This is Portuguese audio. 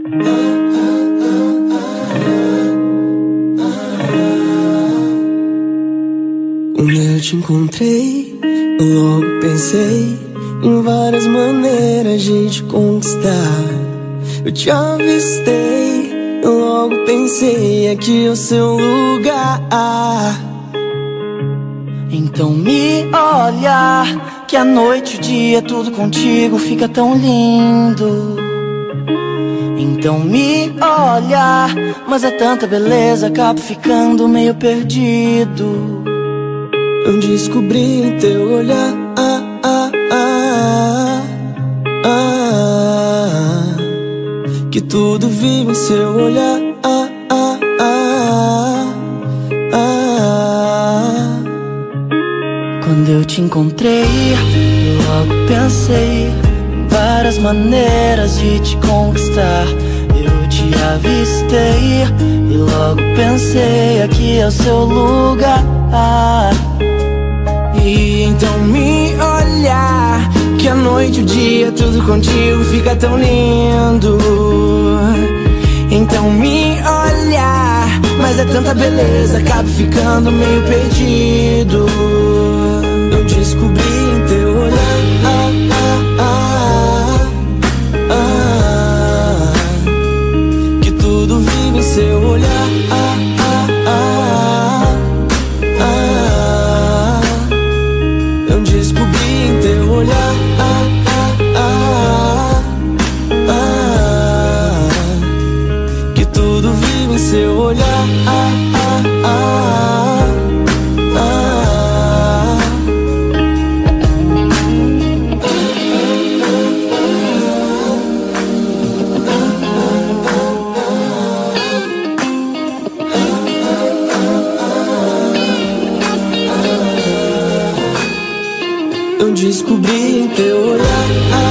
Quando eu te encontrei, eu logo pensei em várias maneiras de te conquistar. Eu te avistei, eu logo pensei, aqui é o seu lugar. Então me olha, que a noite e o dia tudo contigo fica tão lindo. Então me olha, mas é tanta beleza, acabo ficando meio perdido. Eu descobri em teu olhar que tudo vive em seu olhar. Quando eu te encontrei, eu logo pensei em várias maneiras de te conquistar. Eu te avistei e logo pensei, aqui é o seu lugar. E então me olhar, que a noite e o dia tudo contigo fica tão lindo. Então me olhar, mas é tanta beleza, acabo ficando meio perdido. Eu descobri em teu olhar que tudo vive em seu olhar. Eu descobri em teu olhar que tudo vive em seu olhar. Eu descobri em teu olhar